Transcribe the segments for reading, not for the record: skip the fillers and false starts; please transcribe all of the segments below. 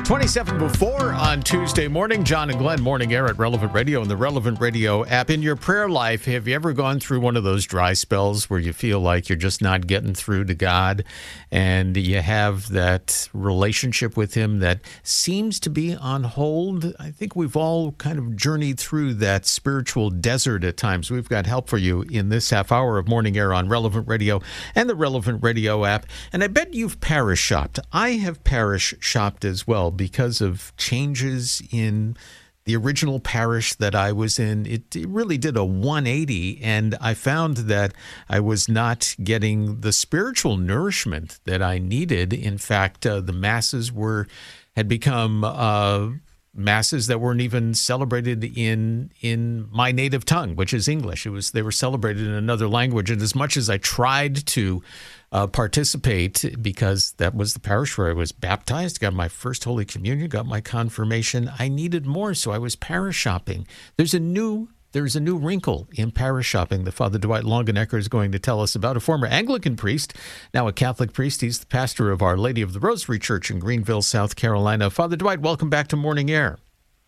27 before on Tuesday morning. John and Glenn, morning air at Relevant Radio and the Relevant Radio app. In your prayer life, have you ever gone through one of those dry spells where you feel like you're just not getting through to God, and you have that relationship with Him that seems to be on hold? I think we've all kind of journeyed through that spiritual desert at times. We've got help for you in this half hour of morning air on Relevant Radio and the Relevant Radio app. And I bet you've parish shopped. I have parish shopped as well, because of changes in the original parish that I was in. It really did a 180, and I found that I was not getting the spiritual nourishment that I needed. In fact, the masses had become masses that weren't even celebrated in my native tongue, which is English. They were celebrated in another language, and as much as I tried to participate, because that was the parish where I was baptized, got my first Holy Communion, got my confirmation, I needed more, so I was parish shopping. There's a new wrinkle in parish shopping that Father Dwight Longenecker is going to tell us about. A former Anglican priest, now a Catholic priest. He's the pastor of Our Lady of the Rosary Church in Greenville, South Carolina. Father Dwight, welcome back to Morning Air.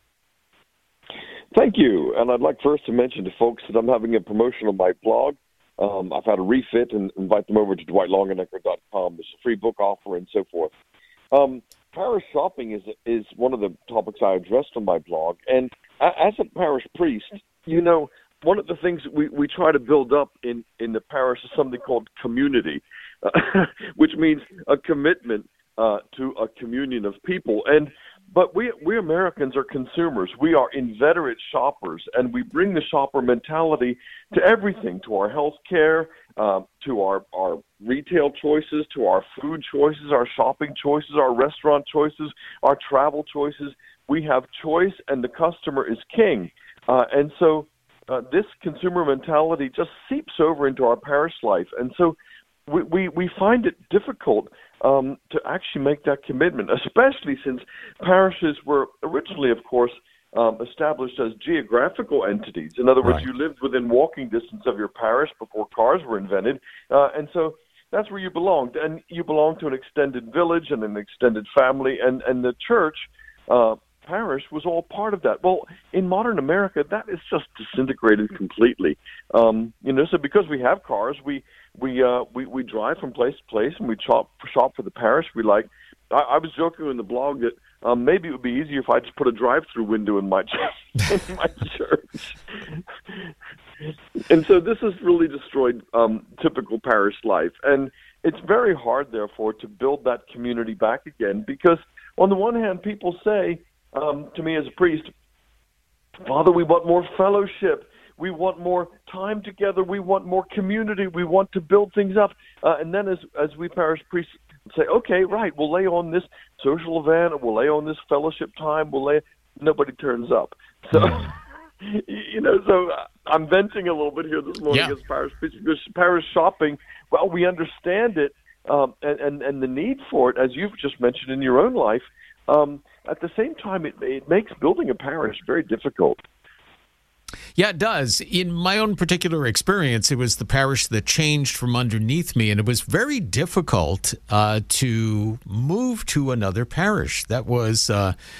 Thank you. And I'd like first to mention to folks that I'm having a promotion on my blog. I've had a refit, and invite them over to dwightlongenecker.com. There's a free book offer and so forth. Parish shopping is one of the topics I addressed on my blog. And as a parish priest, you know, one of the things we try to build up in the parish is something called community, which means a commitment to a communion of people. But we Americans are consumers. We are inveterate shoppers, and we bring the shopper mentality to everything, to our health care, to our retail choices, to our food choices, our shopping choices, our restaurant choices, our travel choices. We have choice, and the customer is king. And so this consumer mentality just seeps over into our parish life. And so we find it difficult to actually make that commitment, especially since parishes were originally, of course, established as geographical entities. In other words, Right. You lived within walking distance of your parish before cars were invented. And so that's where you belonged. And you belonged to an extended village and an extended family. And the church parish was all part of that. Well, in modern America, that is just disintegrated completely. So because we have cars, we drive from place to place, and we shop for the parish we like. I was joking in the blog that maybe it would be easier if I just put a drive-through window in my church. And so this has really destroyed typical parish life. And it's very hard, therefore, to build that community back again, because on the one hand, people say to me as a priest, Father, we want more fellowship. We want more time together. We want more community. We want to build things up. And then as we parish priests say, okay, right, we'll lay on this social event, we'll lay on this fellowship time, nobody turns up. So, so I'm venting a little bit here this morning as parish priest, because parish shopping, well, we understand it and the need for it, as you've just mentioned in your own life. At the same time, it makes building a parish very difficult. Yeah, it does. In my own particular experience, it was the parish that changed from underneath me, and it was very difficult to move to another parish. That was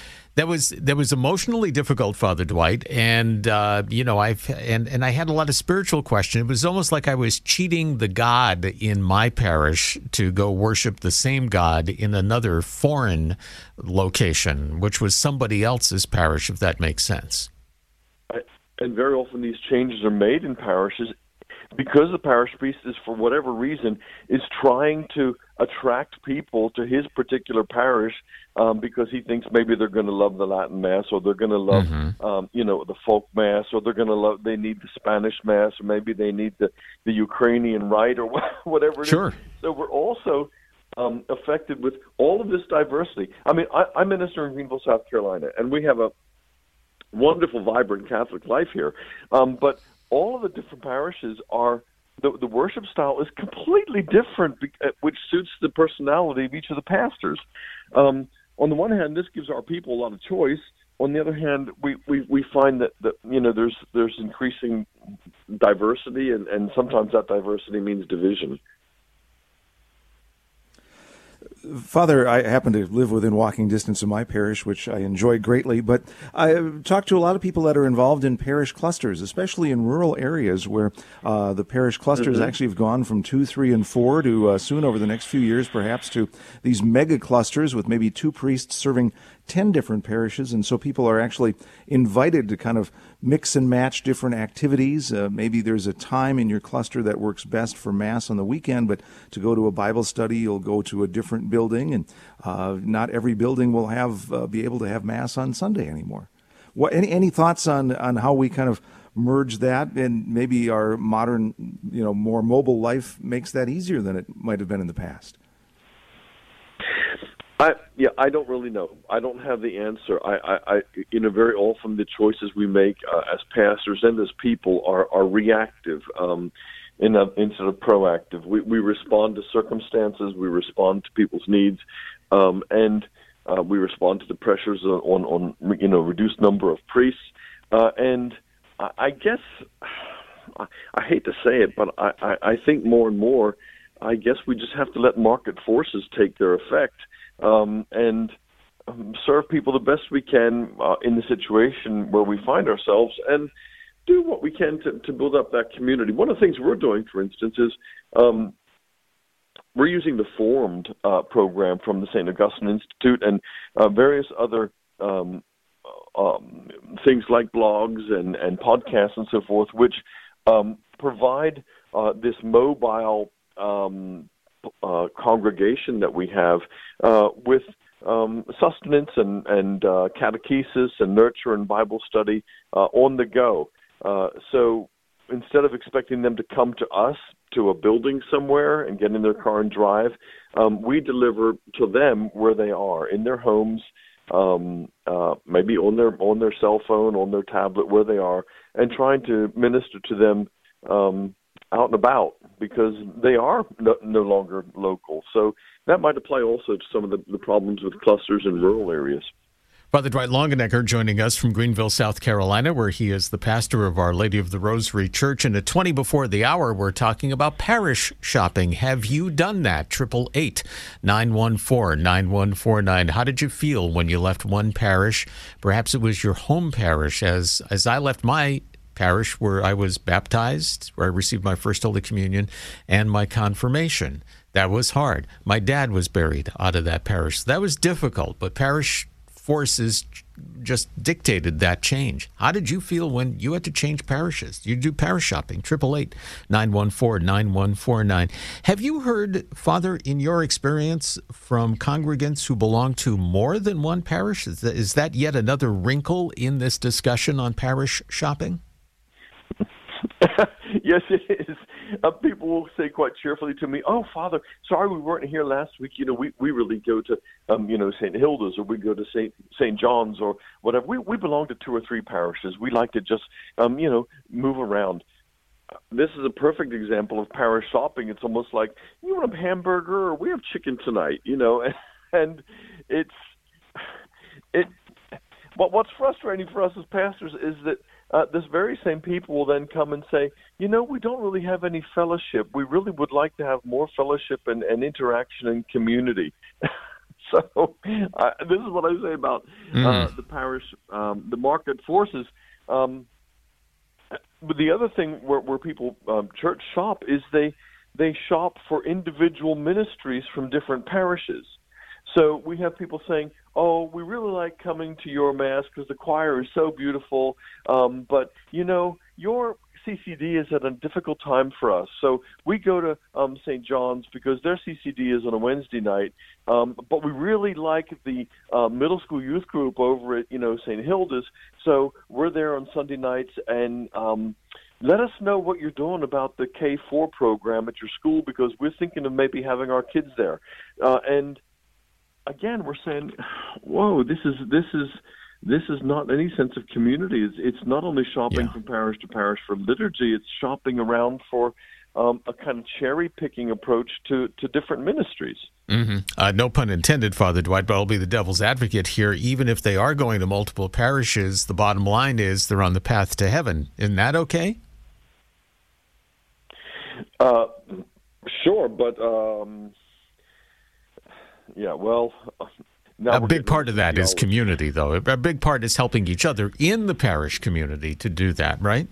emotionally difficult, Father Dwight, and I had a lot of spiritual questions. It was almost like I was cheating the God in my parish to go worship the same God in another foreign location, which was somebody else's parish, if that makes sense. And very often these changes are made in parishes because the parish priest is, for whatever reason, is trying to attract people to his particular parish because he thinks maybe they're going to love the Latin Mass, or they're going to love, the folk Mass, or they need the Spanish Mass, or maybe they need the Ukrainian Rite, or whatever it is. So we're also affected with all of this diversity. I mean, I minister in Greenville, South Carolina, and we have a wonderful, vibrant Catholic life here. But all of the different parishes are, the worship style is completely different, which suits the personality of each of the pastors. On the one hand, this gives our people a lot of choice. On the other hand, we find that there's increasing diversity, and sometimes that diversity means division. Father, I happen to live within walking distance of my parish, which I enjoy greatly, but I talked to a lot of people that are involved in parish clusters, especially in rural areas where the parish clusters actually have gone from 2, 3, and 4 to soon over the next few years perhaps to these mega clusters with maybe 2 priests serving 10 different parishes, and so people are actually invited to kind of mix and match different activities. Maybe there's a time in your cluster that works best for Mass on the weekend, but to go to a Bible study, you'll go to a different building, and not every building will have be able to have Mass on Sunday anymore. Any thoughts on how we kind of merge that, and maybe our modern, more mobile life makes that easier than it might have been in the past? I don't really know. I don't have the answer. I very often the choices we make as pastors and as people are reactive instead of proactive. We respond to circumstances, we respond to people's needs, and we respond to the pressures on reduced number of priests. And I guess I hate to say it, but I think more and more, I guess we just have to let market forces take their effect. And serve people the best we can in the situation where we find ourselves, and do what we can to build up that community. One of the things we're doing, for instance, is we're using the Formed program from the St. Augustine Institute and various other things like blogs and podcasts and so forth, which provide this mobile congregation that we have with sustenance and catechesis and nurture and Bible study on the go. So instead of expecting them to come to us to a building somewhere and get in their car and drive, we deliver to them where they are, in their homes, maybe on their cell phone, on their tablet, where they are, and trying to minister to them out and about, because they are no longer local. So that might apply also to some of the problems with clusters in rural areas. Father Dwight Longenecker joining us from Greenville, South Carolina, where he is the pastor of Our Lady of the Rosary Church. And at 20 before the hour, we're talking about parish shopping. Have you done that? 888-914-9149. How did you feel when you left one parish? Perhaps it was your home parish, as I left my parish where I was baptized, where I received my first Holy Communion and my confirmation. That was hard. My dad was buried out of that parish. That was difficult, but parish forces just dictated that change. How did you feel when you had to change parishes? You do parish shopping, 888-914-9149. Have you heard, Father, in your experience, from congregants who belong to more than one parish? Is that yet another wrinkle in this discussion on parish shopping? Yes, it is. People will say quite cheerfully to me, "Oh, Father, sorry we weren't here last week. We really go to, St. Hilda's, or we go to St. John's or whatever. We belong to 2 or 3 parishes. We like to just, move around." This is a perfect example of parish shopping. It's almost like, you want a hamburger, or we have chicken tonight, and But what's frustrating for us as pastors is that this very same people will then come and say, we don't really have any fellowship. We really would like to have more fellowship and interaction and community. So this is what I say about the parish, the market forces. But the other thing where people church shop is they shop for individual ministries from different parishes. So we have people saying, "Oh, we really like coming to your Mass because the choir is so beautiful, but, your CCD is at a difficult time for us. So we go to St. John's because their CCD is on a Wednesday night, but we really like the middle school youth group over at, St. Hilda's, so we're there on Sunday nights, and let us know what you're doing about the K4 program at your school, because we're thinking of maybe having our kids there." And again, we're saying, whoa, this is not any sense of community. It's not only shopping from parish to parish for liturgy, it's shopping around for a kind of cherry-picking approach to different ministries. Mm-hmm. No pun intended, Father Dwight, but I'll be the devil's advocate here. Even if they are going to multiple parishes, the bottom line is they're on the path to heaven. Isn't that okay? Sure, but Yeah. Well, now a big part of that is community, though. A big part is helping each other in the parish community to do that, right?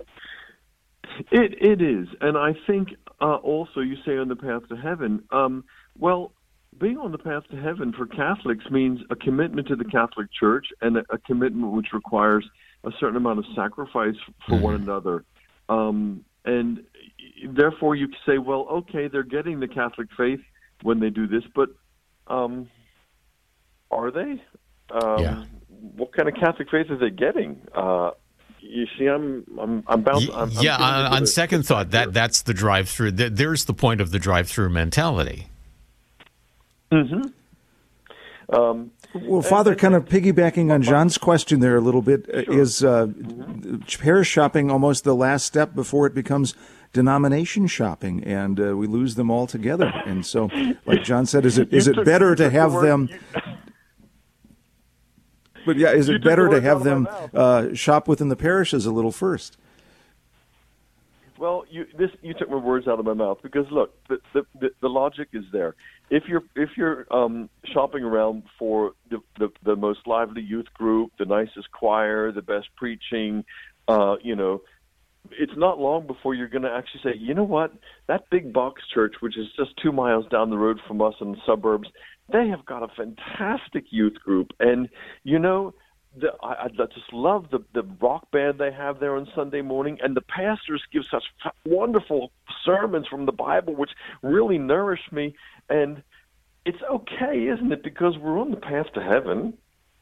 It is, and I think also you say on the path to heaven. Well, being on the path to heaven for Catholics means a commitment to the Catholic Church and a commitment which requires a certain amount of sacrifice for one another. And therefore you say, well, okay, they're getting the Catholic faith when they do this, but are they? What kind of Catholic faith are they getting? You see, I'm bound. On second thought, that's the drive-through. There's the point of the drive-through mentality. Mm-hmm. Well, Father, kind of piggybacking on John's question there a little bit, sure. is parish shopping almost the last step before it becomes denomination shopping, and we lose them all together? And so, like John said, is it better to have them? But yeah, is it better to have them shop within the parishes a little first? Well, you took my words out of my mouth, because look, the logic is there. If you're shopping around for the most lively youth group, the nicest choir, the best preaching, it's not long before you're going to actually say, you know what, that big box church, which is just 2 miles down the road from us in the suburbs, they have got a fantastic youth group, and I just love the rock band they have there on Sunday morning, and the pastors give such wonderful sermons from the Bible, which really nourish me. And it's okay, isn't it? Because we're on the path to heaven.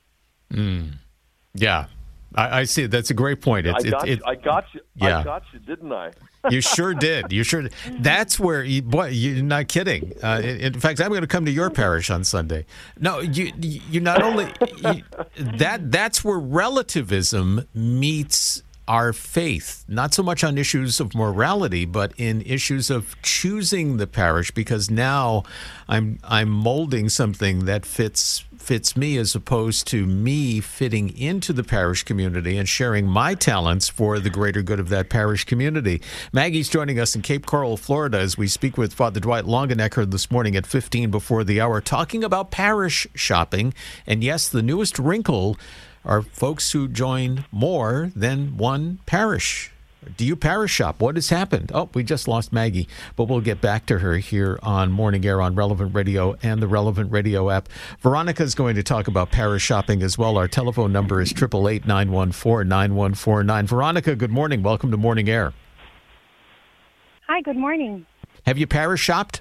Yeah, I see. That's a great point. I got you. Yeah. I got you, didn't I? You sure did. You sure did. That's where you're not kidding. In fact, I'm going to come to your parish on Sunday. No, you not only that's where relativism meets our faith, not so much on issues of morality, but in issues of choosing the parish, because now I'm molding something that fits me, as opposed to me fitting into the parish community and sharing my talents for the greater good of that parish community. Maggie's joining us in Cape Coral, Florida, as we speak with Father Dwight Longenecker this morning at 15 before the hour, talking about parish shopping. And yes, the newest wrinkle are folks who join more than one parish. Do you parish shop? What has happened? Oh, we just lost Maggie, but we'll get back to her here on Morning Air on Relevant Radio and the Relevant Radio app. Veronica is going to talk about parish shopping as well. Our telephone number is 888-914-9149. Veronica, good morning. Welcome to Morning Air. Hi, good morning. Have you parish shopped?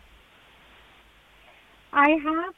I have.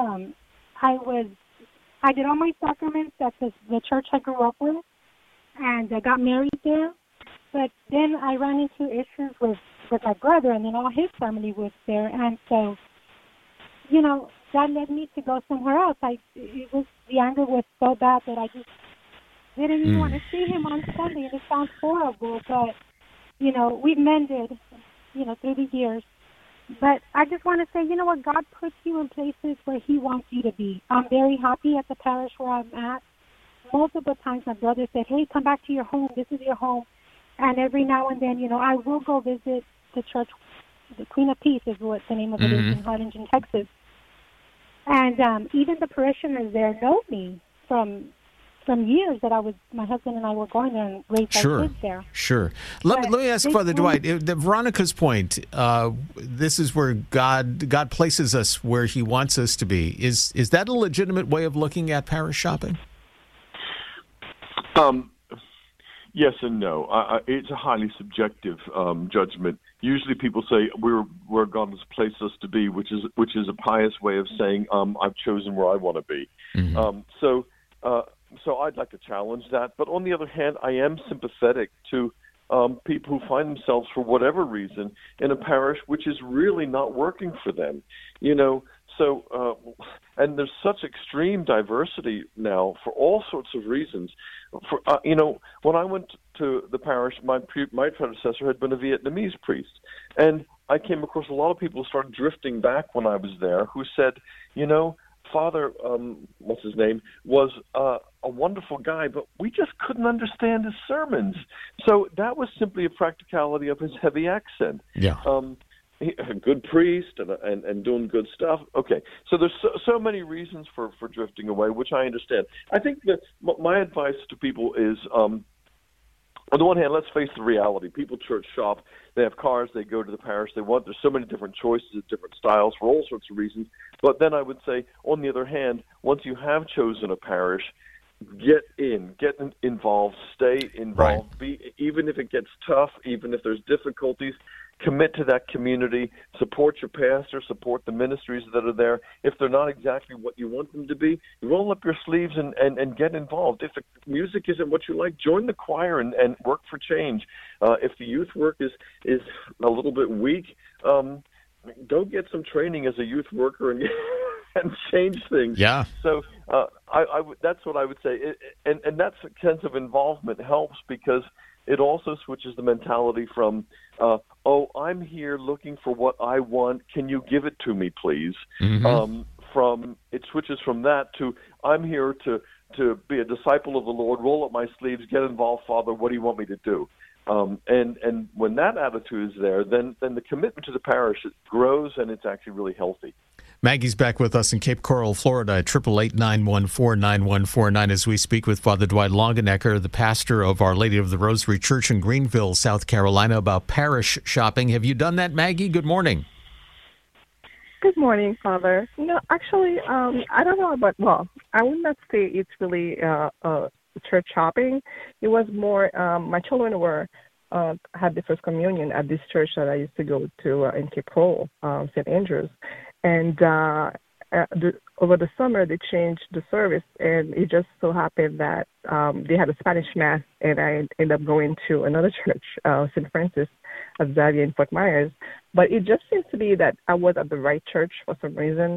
I did all my sacraments at the church I grew up with, and I got married there. But then I ran into issues with my brother, and then all his family was there. And so, that led me to go somewhere else. The anger was so bad that I just didn't even want to see him on Sunday. And it sounds horrible, but, we've mended, through the years. But I just want to say, you know what, God puts you in places where he wants you to be. I'm very happy at the parish where I'm at. Multiple times my brother said, hey, come back to your home. This is your home. And every now and then, I will go visit the church. The Queen of Peace is what the name of it is in Harlingen, Texas. And even the parishioners there know me from years that my husband and I were going there and raised our kids there. Sure. Let me ask Father Dwight, Veronica's point, this is where God places us where he wants us to be. Is that a legitimate way of looking at parish shopping? Yes and no. It's a highly subjective judgment. Usually people say we're where God has placed us to be, which is a pious way of saying I've chosen where I want to be. Mm-hmm. So I'd like to challenge that. But on the other hand, I am sympathetic to people who find themselves, for whatever reason, in a parish which is really not working for them. So and there's such extreme diversity now for all sorts of reasons. When I went to the parish, my predecessor had been a Vietnamese priest, and I came across a lot of people who started drifting back when I was there, who said, Father, what's his name, was a wonderful guy, but we just couldn't understand his sermons. So that was simply a practicality of his heavy accent. Yeah. a good priest and doing good stuff. Okay, so there's so many reasons for drifting away, which I understand. I think that my advice to people is, on the one hand, let's face the reality. People church shop. They have cars. They go to the parish they want. There's so many different choices of different styles for all sorts of reasons. But then I would say, on the other hand, once you have chosen a parish, get involved, stay involved. Right. Even if it gets tough, even if there's difficulties, commit to that community, support your pastor, support the ministries that are there. If they're not exactly what you want them to be, roll up your sleeves and get involved. If the music isn't what you like, join the choir and work for change. If the youth work is a little bit weak, go get some training as a youth worker and change things. Yeah. So that's what I would say. And that sense of involvement helps because it also switches the mentality from, I'm here looking for what I want. Can you give it to me, please? Mm-hmm. It switches from that to, I'm here to be a disciple of the Lord, roll up my sleeves, get involved, Father, what do you want me to do? And when that attitude is there, then the commitment to the parish grows and it's actually really healthy. Maggie's back with us in Cape Coral, Florida, at 888-914-9149 as we speak with Father Dwight Longenecker, the pastor of Our Lady of the Rosary Church in Greenville, South Carolina, about parish shopping. Have you done that, Maggie? Good morning. Good morning, Father. No, actually, I don't know about, I would not say it's really church shopping. It was more, my children had the first communion at this church that I used to go to in Cape Coral, St. Andrews. And over the summer, they changed the service, and it just so happened that they had a Spanish Mass, and I ended up going to another church, St. Francis of Xavier in Fort Myers. But it just seems to be that I was at the right church for some reason.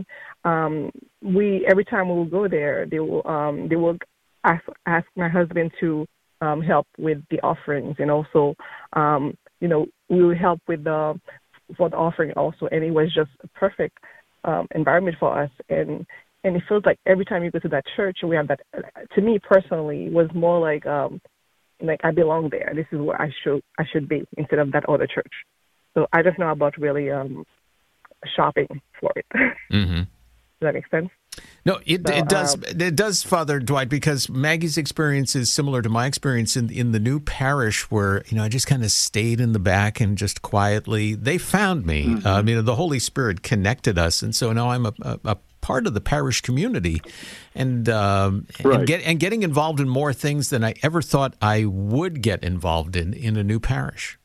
Every time we will go there, they will ask my husband to help with the offerings, and also, we will help with for the offering also. And it was just a perfect environment for us, and it feels like every time you go to that church, we have that. To me personally, it was more like I belong there. This is where I should be instead of that other church. So I don't know about really shopping for it. Mm-hmm. Does that make sense? No, it does. It does, Father Dwight, because Maggie's experience is similar to my experience in the new parish, where I just kind of stayed in the back and just quietly. They found me. Mm-hmm. The Holy Spirit connected us, and so now I'm a part of the parish community, and getting involved in more things than I ever thought I would get involved in a new parish.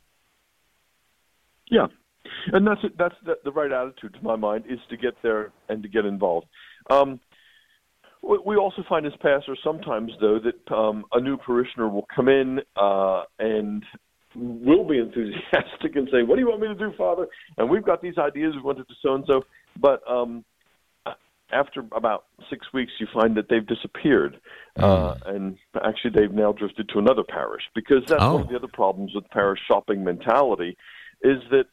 Yeah, and that's the right attitude to my mind, is to get there and to get involved. We also find as pastors sometimes, though, that a new parishioner will come in and will be enthusiastic and say, "What do you want me to do, Father?" And we've got these ideas. We want to do so-and-so. But after about 6 weeks, you find that they've disappeared. And actually, they've now drifted to another parish, because that's one of the other problems with parish shopping mentality, is that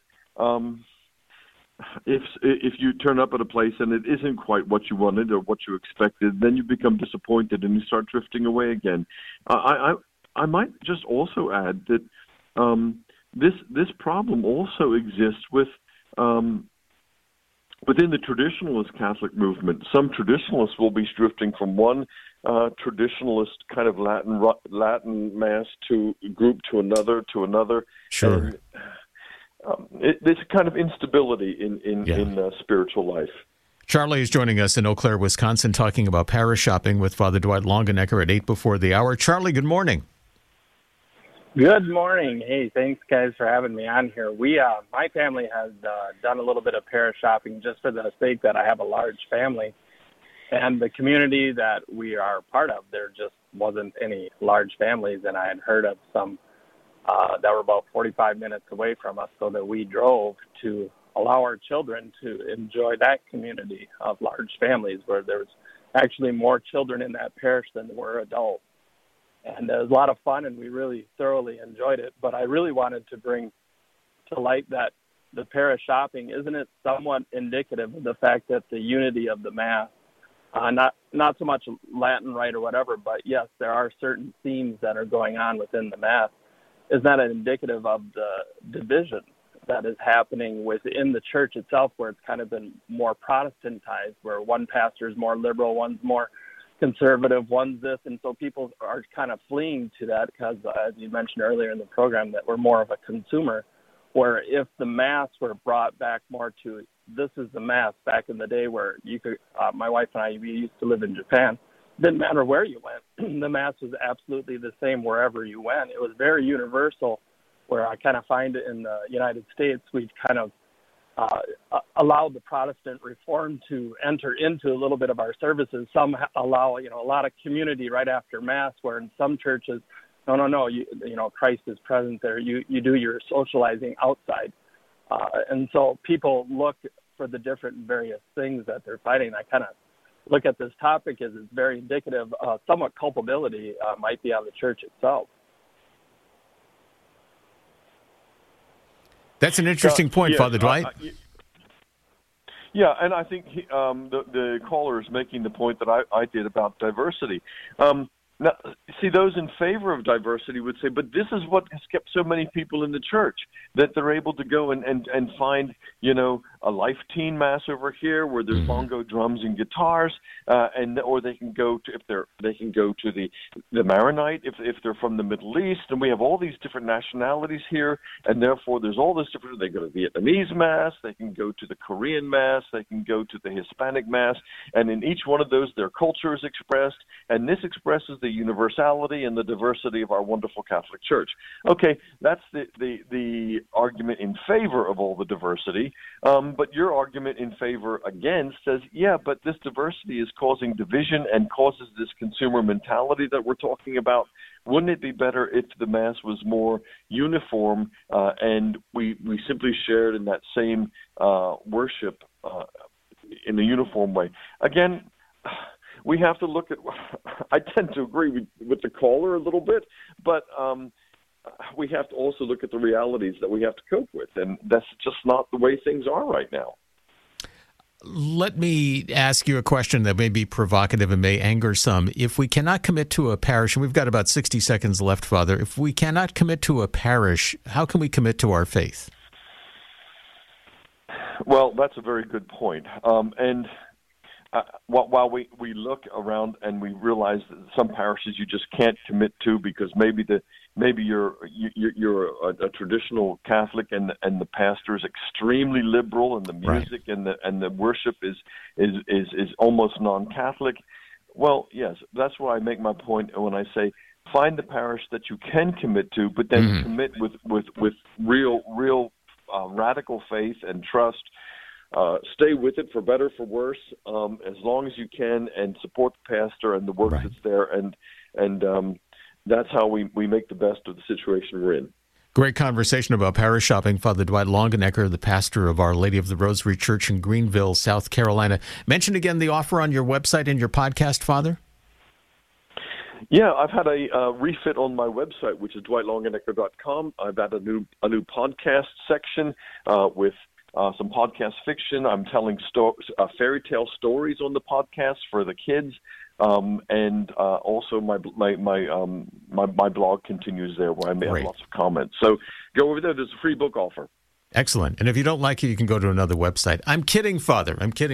if you turn up at a place and it isn't quite what you wanted or what you expected, then you become disappointed and you start drifting away again. I might just also add that this problem also exists within the traditionalist Catholic movement. Some traditionalists will be drifting from one traditionalist kind of Latin Mass group to another. Sure. And, there's a kind of instability in spiritual life. Charlie is joining us in Eau Claire, Wisconsin, talking about parish shopping with Father Dwight Longenecker at 8 before the hour. Charlie, good morning. Good morning. Hey, thanks, guys, for having me on here. My family has done a little bit of parish shopping just for the sake that I have a large family. And the community that we are part of, there just wasn't any large families, and I had heard of some that were about 45 minutes away from us, so that we drove to allow our children to enjoy that community of large families, where there was actually more children in that parish than there were adults. And it was a lot of fun, and we really thoroughly enjoyed it. But I really wanted to bring to light that the parish shopping, isn't it somewhat indicative of the fact that the unity of the Mass, not so much Latin rite or whatever, but yes, there are certain themes that are going on within the Mass. Is that indicative of the division that is happening within the church itself, where it's kind of been more Protestantized, where one pastor is more liberal, one's more conservative, one's this, and so people are kind of fleeing to that because, as you mentioned earlier in the program, that we're more of a consumer, where if the Mass were brought back more to, this is the Mass back in the day where you could, my wife and I, we used to live in Japan, didn't matter where you went, the Mass was absolutely the same wherever you went. It was very universal, where I kind of find it in the United States, we've kind of allowed the Protestant reform to enter into a little bit of our services. Some allow, a lot of community right after Mass, where in some churches, no, you Christ is present there. You do your socializing outside. And so people look for the different various things that they're fighting. I kind of look at this topic as it's very indicative, somewhat culpability might be on the church itself. That's an interesting point, Father Dwight. Yeah, and I think the caller is making the point that I did about diversity. Now, see, those in favor of diversity would say, but this is what has kept so many people in the church, that they're able to go and find, a Life Teen Mass over here where there's bongo drums and guitars, or they can go to the Maronite if they're from the Middle East, and we have all these different nationalities here, and therefore there's all this different. They go to Vietnamese Mass, they can go to the Korean Mass, they can go to the Hispanic Mass, and in each one of those their culture is expressed, and this expresses the universality and the diversity of our wonderful Catholic Church. Okay, that's the argument in favor of all the diversity, but your argument in favor against says, yeah, but this diversity is causing division and causes this consumer mentality that we're talking about. Wouldn't it be better if the Mass was more uniform and we simply shared in that same worship in a uniform way? Again, we have to look at, I tend to agree with the caller a little bit, but we have to also look at the realities that we have to cope with, and that's just not the way things are right now. Let me ask you a question that may be provocative and may anger some. If we cannot commit to a parish, and we've got about 60 seconds left, Father, if we cannot commit to a parish, how can we commit to our faith? Well, that's a very good point. While we look around and we realize that some parishes you just can't commit to because maybe you're a traditional Catholic and the pastor is extremely liberal and the music right. and the worship is almost non-Catholic. Well, yes, that's why I make my point when I say find the parish that you can commit to, but then commit with real radical faith and trust. Stay with it for better, for worse, as long as you can, and support the pastor and the work right. that's there, and that's how we make the best of the situation we're in. Great conversation about parish shopping. Father Dwight Longenecker, the pastor of Our Lady of the Rosary Church in Greenville, South Carolina. Mention again the offer on your website and your podcast, Father. Yeah, I've had a refit on my website, which is dwightlongenecker.com. I've had a new podcast section with some podcast fiction. I'm telling fairy tale stories on the podcast for the kids, and also my blog continues there where I have lots of comments. So go over there. There's a free book offer. Excellent. And if you don't like it, you can go to another website. I'm kidding, Father.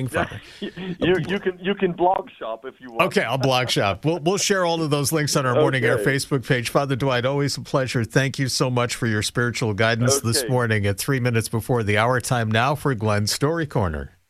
You can blog shop if you want. Okay, I'll blog shop. We'll share all of those links on our Morning Air Facebook page. Father Dwight, always a pleasure. Thank you so much for your spiritual guidance this morning at 3 minutes before the hour. Time now for Glenn's Story Corner.